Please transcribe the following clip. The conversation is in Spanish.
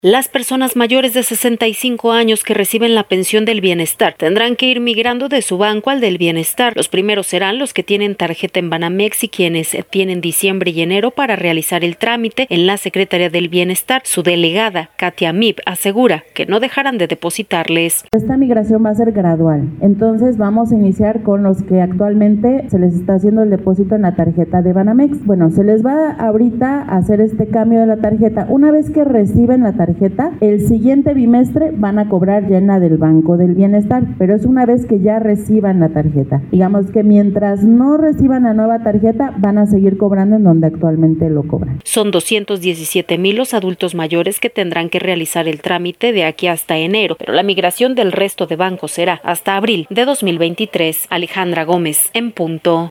Las personas mayores de 65 años que reciben la pensión del bienestar tendrán que ir migrando de su banco al del bienestar. Los primeros serán los que tienen tarjeta en Banamex y quienes tienen diciembre y enero para realizar el trámite en la Secretaría del Bienestar. Su delegada, Katia Mip, asegura que no dejarán de depositarles. Esta migración va a ser gradual, entonces vamos a iniciar con los que actualmente se les está haciendo el depósito en la tarjeta de Banamex. Bueno, se les va ahorita a hacer este cambio de la tarjeta. Una vez que reciben la tarjeta, el siguiente bimestre van a cobrar ya en la del Banco del Bienestar, pero es una vez que ya reciban la tarjeta. Digamos que mientras no reciban la nueva tarjeta, van a seguir cobrando en donde actualmente lo cobran. Son 217,000 los adultos mayores que tendrán que realizar el trámite de aquí hasta enero, pero la migración del resto de bancos será hasta abril de 2023. Alejandra Gómez, en punto.